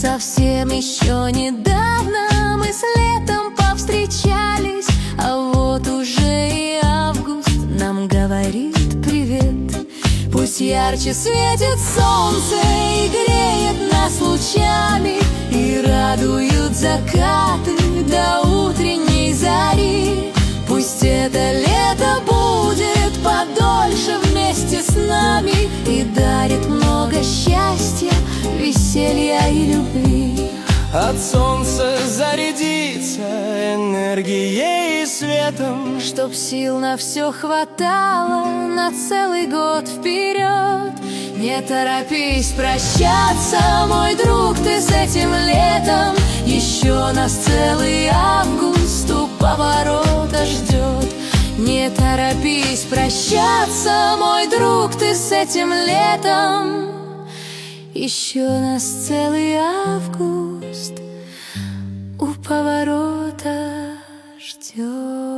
Совсем еще недавно мы с летом повстречались, а вот уже и август нам говорит привет. Пусть ярче светит солнце и греет нас лучами, и радуют закаты до утренней зари. Пусть это лето будет подольше вместе с нами и дарит много счастья, веселья и любви. От солнца зарядиться энергией и светом, Чтоб сил на все хватало на целый год вперед. Не торопись прощаться, мой друг, ты с этим летом. Еще нас целый август у поворота ждет. Не торопись прощаться, мой друг, ты с этим летом. Еще нас целый август у поворота ждет.